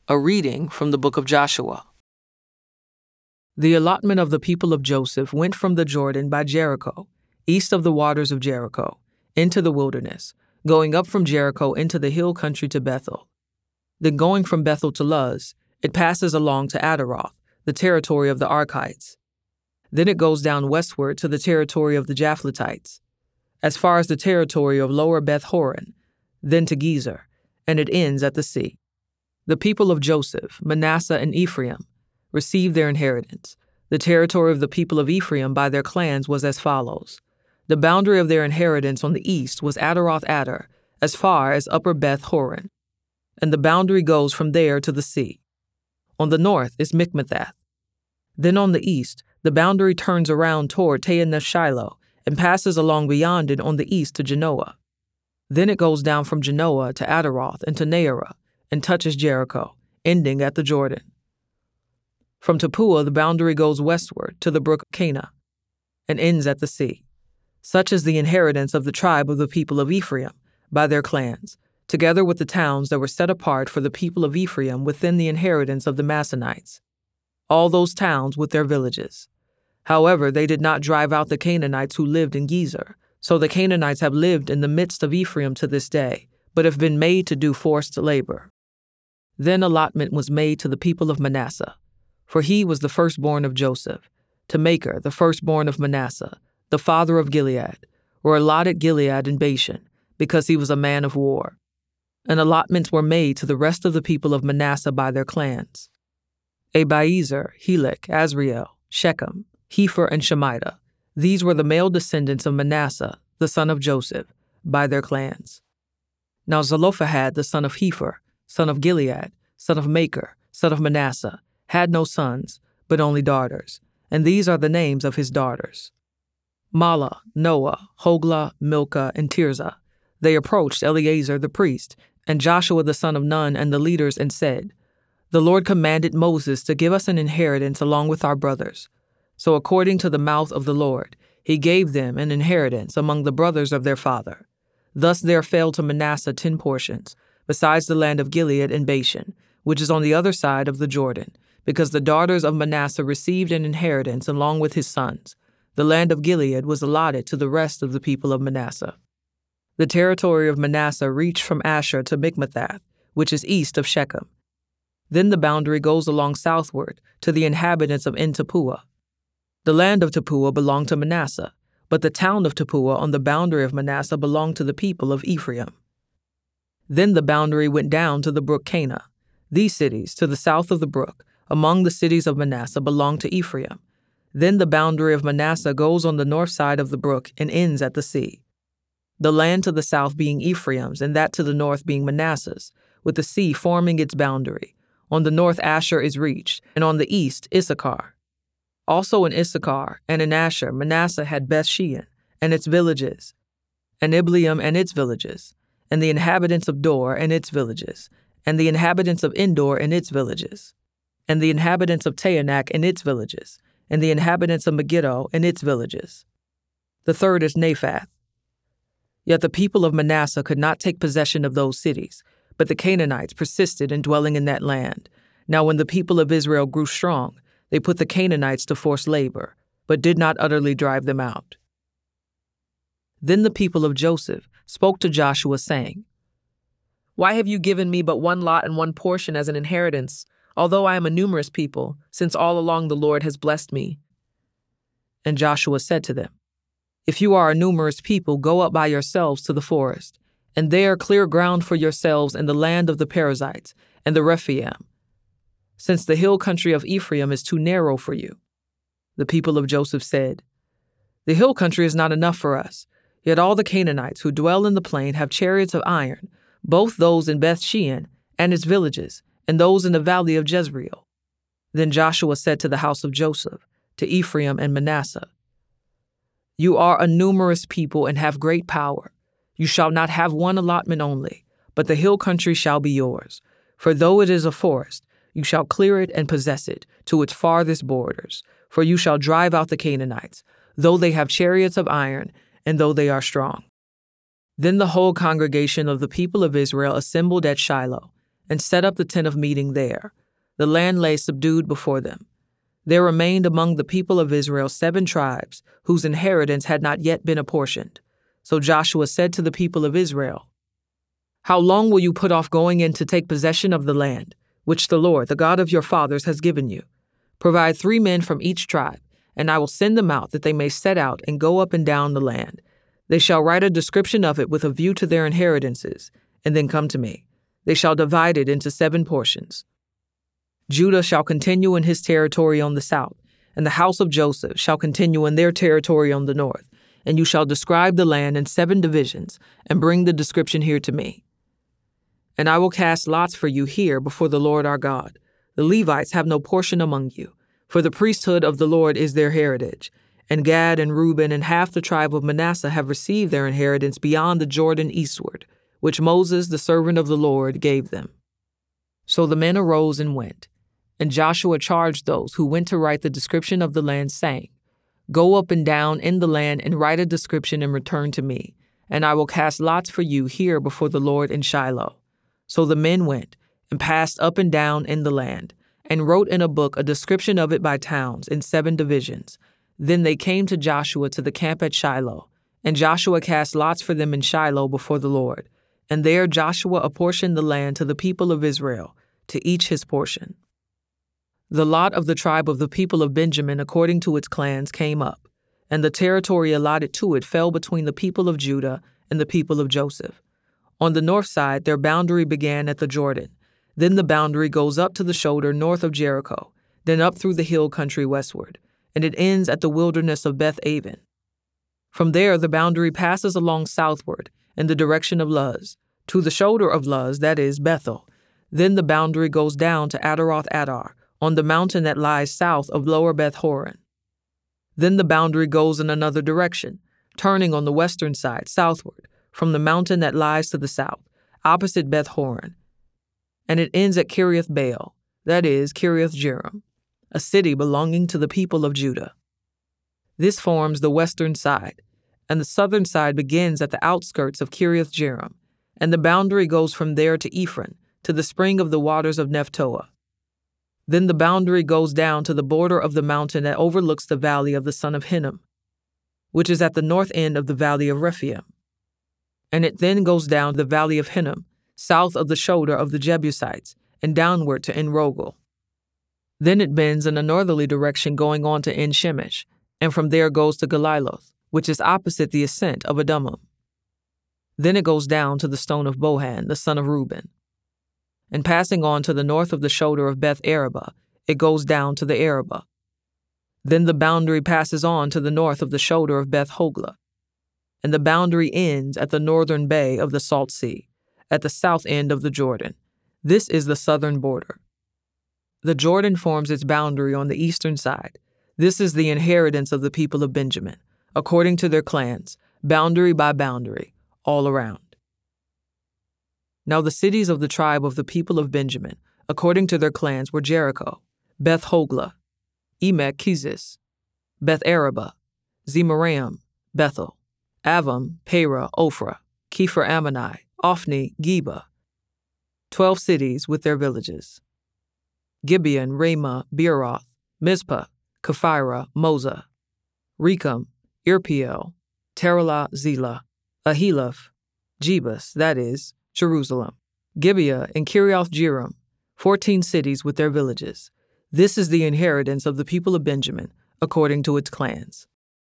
A reading from the book of Joshua. The allotment of the people of Joseph went from the Jordan by Jericho, east of the waters of Jericho, into the wilderness, going up from Jericho into the hill country to Bethel. Then going from Bethel to Luz, it passes along to Adaroth, the territory of the Archites. Then it goes down westward to the territory of the Japhletites, as far as the territory of Lower Beth Horon, then to Gezer, and it ends at the sea. The people of Joseph, Manasseh, and Ephraim received their inheritance. The territory of the people of Ephraim by their clans was as follows. The boundary of their inheritance on the east was Adaroth Adar, as far as Upper Beth Horon, and the boundary goes from there to the sea. On the north is Mikmethath. Then on the east, the boundary turns around toward Taaneth Shiloh and passes along beyond it on the east to Genoa. Then it goes down from Genoa to Adaroth and to Naarah, and touches Jericho, ending at the Jordan. From Tappuah, the boundary goes westward to the brook Cana, and ends at the sea. Such is the inheritance of the tribe of the people of Ephraim by their clans, together with the towns that were set apart for the people of Ephraim within the inheritance of the Massonites, all those towns with their villages. However, they did not drive out the Canaanites who lived in Gezer, so the Canaanites have lived in the midst of Ephraim to this day, but have been made to do forced labor. Then allotment was made to the people of Manasseh, for he was the firstborn of Joseph, to Machir, the firstborn of Manasseh, the father of Gilead, were allotted Gilead and Bashan, because he was a man of war. And allotments were made to the rest of the people of Manasseh by their clans. Abiezer, Helek, Azriel, Shechem, Hepher, and Shemida. These were the male descendants of Manasseh, the son of Joseph, by their clans. Now Zelophehad, the son of Hepher, son of Gilead, son of Machir, son of Manasseh, had no sons, but only daughters, and these are the names of his daughters: Mahlah, Noah, Hoglah, Milcah, and Tirzah. They approached Eleazar the priest, and Joshua the son of Nun, and the leaders, and said, The Lord commanded Moses to give us an inheritance along with our brothers. So according to the mouth of the Lord, he gave them an inheritance among the brothers of their father. Thus there fell to Manasseh 10 portions, besides the land of Gilead and Bashan, which is on the other side of the Jordan, because the daughters of Manasseh received an inheritance along with his sons. The land of Gilead was allotted to the rest of the people of Manasseh. The territory of Manasseh reached from Asher to Mikmethath, which is east of Shechem. Then the boundary goes along southward to the inhabitants of En Tappuah. The land of Tappuah belonged to Manasseh, but the town of Tappuah on the boundary of Manasseh belonged to the people of Ephraim. Then the boundary went down to the brook Cana. These cities, to the south of the brook, among the cities of Manasseh, belonged to Ephraim. Then the boundary of Manasseh goes on the north side of the brook and ends at the sea. The land to the south being Ephraim's, and that to the north being Manasseh's, with the sea forming its boundary. On the north Asher is reached, and on the east Issachar. Also in Issachar and in Asher, Manasseh had Beth-shean and its villages, and Ibleam and its villages, and the inhabitants of Dor and its villages, and the inhabitants of Endor and its villages, and the inhabitants of Taanach and its villages, and the inhabitants of Megiddo and its villages. The third is Naphath. Yet the people of Manasseh could not take possession of those cities, but the Canaanites persisted in dwelling in that land. Now when the people of Israel grew strong, they put the Canaanites to forced labor, but did not utterly drive them out. Then the people of Joseph spoke to Joshua, saying, Why have you given me but one lot and one portion as an inheritance, although I am a numerous people, since all along the Lord has blessed me? And Joshua said to them, If you are a numerous people, go up by yourselves to the forest, and there clear ground for yourselves in the land of the Perizzites and the Rephaim, since the hill country of Ephraim is too narrow for you. The people of Joseph said, The hill country is not enough for us, yet all the Canaanites who dwell in the plain have chariots of iron, both those in Beth-shean and its villages, and those in the valley of Jezreel. Then Joshua said to the house of Joseph, to Ephraim and Manasseh, You are a numerous people and have great power. You shall not have one allotment only, but the hill country shall be yours. For though it is a forest, you shall clear it and possess it to its farthest borders. For you shall drive out the Canaanites, though they have chariots of iron, and though they are strong. Then the whole congregation of the people of Israel assembled at Shiloh, and set up the tent of meeting there. The land lay subdued before them. There remained among the people of Israel 7 tribes, whose inheritance had not yet been apportioned. So Joshua said to the people of Israel, "How long will you put off going in to take possession of the land, which the Lord, the God of your fathers, has given you? Provide 3 men from each tribe, and I will send them out that they may set out and go up and down the land. They shall write a description of it with a view to their inheritances, and then come to me. They shall divide it into 7 portions. Judah shall continue in his territory on the south, and the house of Joseph shall continue in their territory on the north. And you shall describe the land in 7 divisions, and bring the description here to me. And I will cast lots for you here before the Lord our God. The Levites have no portion among you, for the priesthood of the Lord is their heritage. And Gad and Reuben and half the tribe of Manasseh have received their inheritance beyond the Jordan eastward, which Moses, the servant of the Lord, gave them." So the men arose and went. And Joshua charged those who went to write the description of the land, saying, "Go up and down in the land and write a description and return to me, and I will cast lots for you here before the Lord in Shiloh." So the men went and passed up and down in the land, and wrote in a book a description of it by towns in 7 divisions. Then they came to Joshua to the camp at Shiloh, and Joshua cast lots for them in Shiloh before the Lord. And there Joshua apportioned the land to the people of Israel, to each his portion. The lot of the tribe of the people of Benjamin according to its clans came up, and the territory allotted to it fell between the people of Judah and the people of Joseph. On the north side, their boundary began at the Jordan. Then the boundary goes up to the shoulder north of Jericho, then up through the hill country westward, and it ends at the wilderness of Beth-aven. From there, the boundary passes along southward in the direction of Luz, to the shoulder of Luz, that is, Bethel. Then the boundary goes down to Adaroth-Adar, on the mountain that lies south of Lower Beth-horon. Then the boundary goes in another direction, turning on the western side southward, from the mountain that lies to the south, opposite Beth-horon. And it ends at Kiriath Baal, that is, Kiriath Jearim, a city belonging to the people of Judah. This forms the western side, and the southern side begins at the outskirts of Kiriath Jearim, and the boundary goes from there to Ephron, to the spring of the waters of Nephtoah. Then the boundary goes down to the border of the mountain that overlooks the valley of the son of Hinnom, which is at the north end of the valley of Rephaim. And it then goes down the valley of Hinnom, south of the shoulder of the Jebusites, and downward to En-Rogel. Then it bends in a northerly direction going on to En-Shemesh, and from there goes to Geliloth, which is opposite the ascent of Adummim. Then it goes down to the stone of Bohan, the son of Reuben. And passing on to the north of the shoulder of Beth-Araba, it goes down to the Arabah. Then the boundary passes on to the north of the shoulder of Beth-Hoglah, and the boundary ends at the northern bay of the Salt Sea, at the south end of the Jordan. This is the southern border. The Jordan forms its boundary on the eastern side. This is the inheritance of the people of Benjamin, according to their clans, boundary by boundary, all around. Now the cities of the tribe of the people of Benjamin, according to their clans, were Jericho, Beth-Hoglah, Emek-Keziz, Beth-Araba, Zemaraim, Bethel, Avim, Perah, Ophrah, Kepher-Ammoni, Ophni, Geba, 12 cities with their villages. Gibeon, Ramah, Beeroth, Mizpah, Kephirah, Moza, Rechem, Irpeel, Teralah, Zelah, Ahileph, Jebus, that is, Jerusalem, Gibeah, and Kiriath Jearim, 14 cities with their villages. This is the inheritance of the people of Benjamin, according to its clans.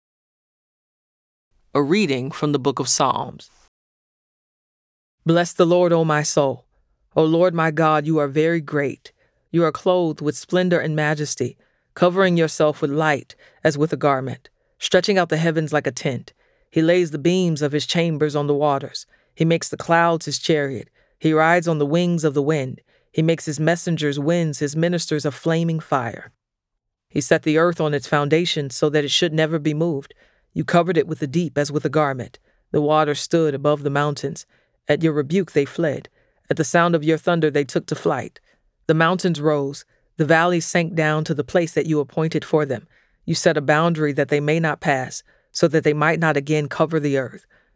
A reading from the book of Psalms. Bless the Lord, O my soul. O Lord my God, you are very great. You are clothed with splendor and majesty, covering yourself with light as with a garment, stretching out the heavens like a tent. He lays the beams of his chambers on the waters. He makes the clouds his chariot. He rides on the wings of the wind. He makes his messengers winds, his ministers of flaming fire. He set the earth on its foundations so that it should never be moved. You covered it with the deep as with a garment. The waters stood above the mountains. At your rebuke they fled. At the sound of your thunder they took to flight. The mountains rose. The valleys sank down to the place that you appointed for them. You set a boundary that they may not pass, so that they might not again cover the earth.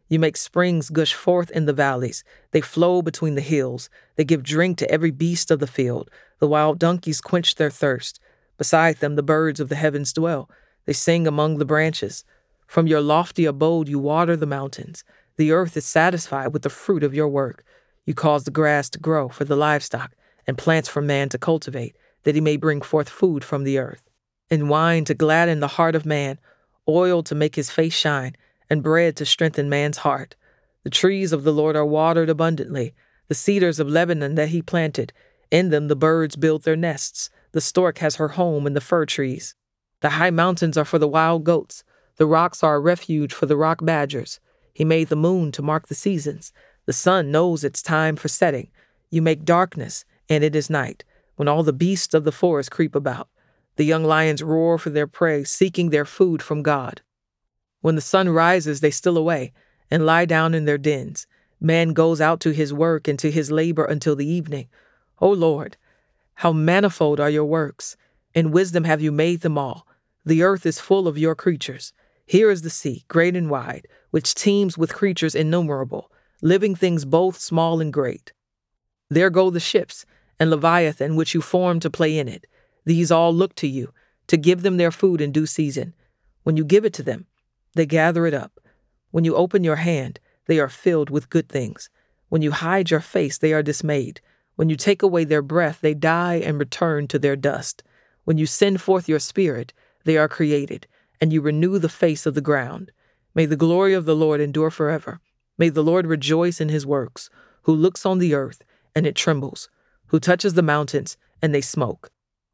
You make springs gush forth in the valleys. They flow between the hills. They give drink to every beast of the field. The wild donkeys quench their thirst. Beside them the birds of the heavens dwell. They sing among the branches. From your lofty abode you water the mountains. The earth is satisfied with the fruit of your work. You cause the grass to grow for the livestock, and plants for man to cultivate, that he may bring forth food from the earth, and wine to gladden the heart of man, oil to make his face shine, and bread to strengthen man's heart. The trees of the Lord are watered abundantly, the cedars of Lebanon that he planted. In them the birds build their nests. The stork has her home in the fir trees. The high mountains are for the wild goats. The rocks are a refuge for the rock badgers. He made the moon to mark the seasons. The sun knows its time for setting. You make darkness, and it is night, when all the beasts of the forest creep about. The young lions roar for their prey, seeking their food from God. When the sun rises, they steal away and lie down in their dens. Man goes out to his work and to his labor until the evening. O Lord, how manifold are your works! In wisdom have you made them all. The earth is full of your creatures. Here is the sea, great and wide, which teems with creatures innumerable, living things both small and great. There go the ships, and Leviathan, which you formed to play in it. These all look to you, to give them their food in due season. When you give it to them, they gather it up. When you open your hand, they are filled with good things. When you hide your face, they are dismayed. When you take away their breath, they die and return to their dust. When you send forth your spirit, they are created, and you renew the face of the ground. May the glory of the Lord endure forever. May the Lord rejoice in his works, who looks on the earth, and it trembles, who touches the mountains, and they smoke.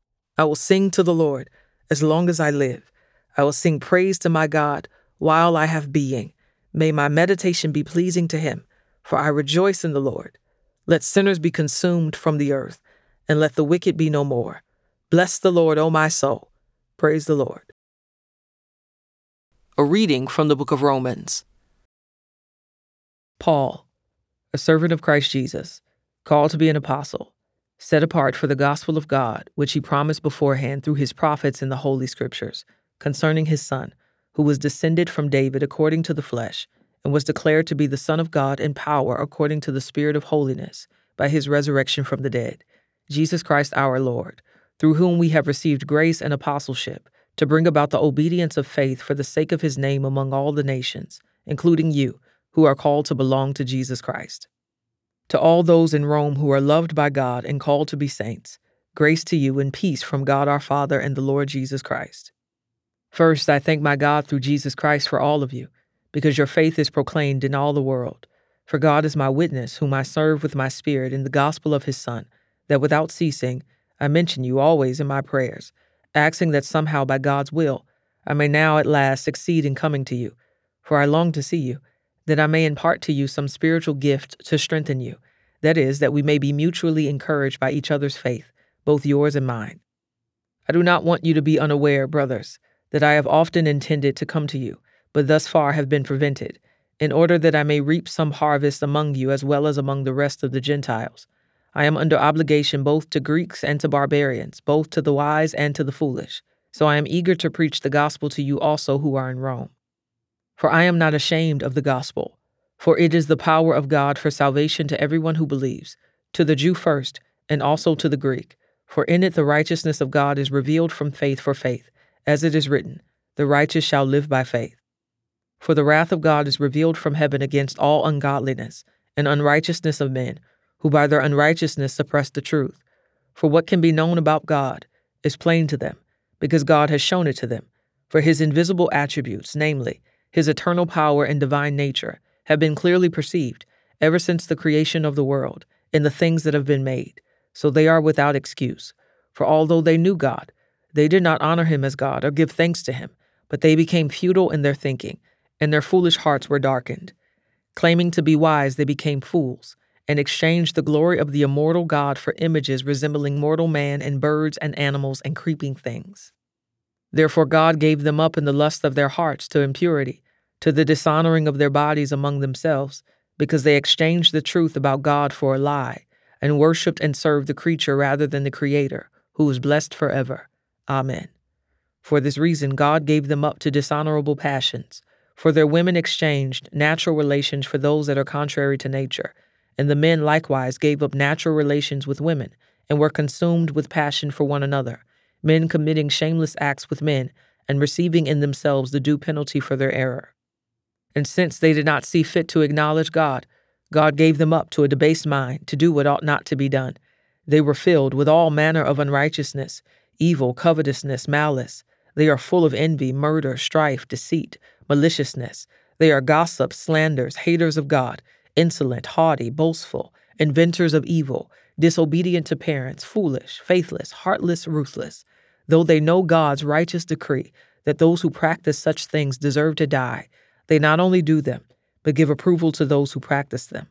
I will sing to the Lord as long as I live. I will sing praise to my God while I have being. May my meditation be pleasing to him, for I rejoice in the Lord. Let sinners be consumed from the earth, and let the wicked be no more. Bless the Lord, O my soul. Praise the Lord. A reading from the book of Romans. Paul, a servant of Christ Jesus, called to be an apostle, set apart for the gospel of God, which he promised beforehand through his prophets in the Holy Scriptures, concerning his Son, who was descended from David according to the flesh, and was declared to be the Son of God in power according to the Spirit of holiness, by his resurrection from the dead, Jesus Christ our Lord, through whom we have received grace and apostleship, to bring about the obedience of faith for the sake of his name among all the nations, including you, who are called to belong to Jesus Christ. To all those in Rome who are loved by God and called to be saints, grace to you and peace from God our Father and the Lord Jesus Christ. First, I thank my God through Jesus Christ for all of you, because your faith is proclaimed in all the world. For God is my witness, whom I serve with my spirit in the gospel of his Son, that without ceasing I mention you always in my prayers, asking that somehow by God's will I may now at last succeed in coming to you. For I long to see you, that I may impart to you some spiritual gift to strengthen you, that is, that we may be mutually encouraged by each other's faith, both yours and mine. I do not want you to be unaware, brothers, that I have often intended to come to you, but thus far have been prevented, in order that I may reap some harvest among you as well as among the rest of the Gentiles. I am under obligation both to Greeks and to barbarians, both to the wise and to the foolish. So I am eager to preach the gospel to you also who are in Rome. For I am not ashamed of the gospel, for it is the power of God for salvation to everyone who believes, to the Jew first, and also to the Greek. For in it the righteousness of God is revealed from faith for faith, as it is written, the righteous shall live by faith. For the wrath of God is revealed from heaven against all ungodliness and unrighteousness of men, who by their unrighteousness suppress the truth. For what can be known about God is plain to them, because God has shown it to them. For his invisible attributes, namely, his eternal power and divine nature, have been clearly perceived ever since the creation of the world in the things that have been made. So they are without excuse. For although they knew God, they did not honor him as God or give thanks to him, but they became futile in their thinking, and their foolish hearts were darkened. Claiming to be wise, they became fools, and exchanged the glory of the immortal God for images resembling mortal man and birds and animals and creeping things. Therefore God gave them up in the lust of their hearts to impurity, to the dishonoring of their bodies among themselves, because they exchanged the truth about God for a lie, and worshipped and served the creature rather than the Creator, who is blessed forever. Amen. For this reason God gave them up to dishonorable passions. For their women exchanged natural relations for those that are contrary to nature, and the men likewise gave up natural relations with women, and were consumed with passion for one another, men committing shameless acts with men, and receiving in themselves the due penalty for their error. And since they did not see fit to acknowledge God, God gave them up to a debased mind to do what ought not to be done. They were filled with all manner of unrighteousness, evil, covetousness, malice. They are full of envy, murder, strife, deceit, maliciousness. They are gossips, slanders, haters of God, insolent, haughty, boastful, inventors of evil, disobedient to parents, foolish, faithless, heartless, ruthless. Though they know God's righteous decree that those who practice such things deserve to die, they not only do them, but give approval to those who practice them.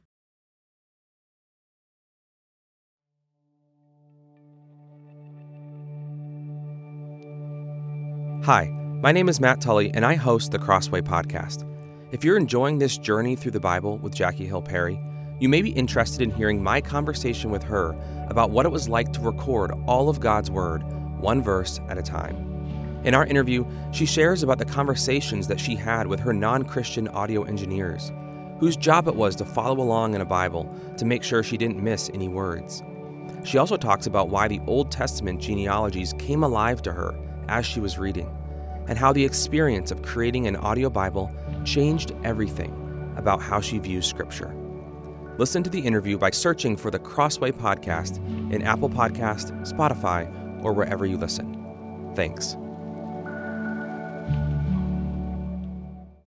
Hi, my name is Matt Tully, and I host the Crossway Podcast. If you're enjoying this journey through the Bible with Jackie Hill Perry, you may be interested in hearing my conversation with her about what it was like to record all of God's Word, one verse at a time. In our interview, she shares about the conversations that she had with her non-Christian audio engineers, whose job it was to follow along in a Bible to make sure she didn't miss any words. She also talks about why the Old Testament genealogies came alive to her as she was reading, and how the experience of creating an audio Bible changed everything about how she views Scripture. Listen to the interview by searching for the Crossway Podcast in Apple Podcast, Spotify, or wherever you listen. Thanks.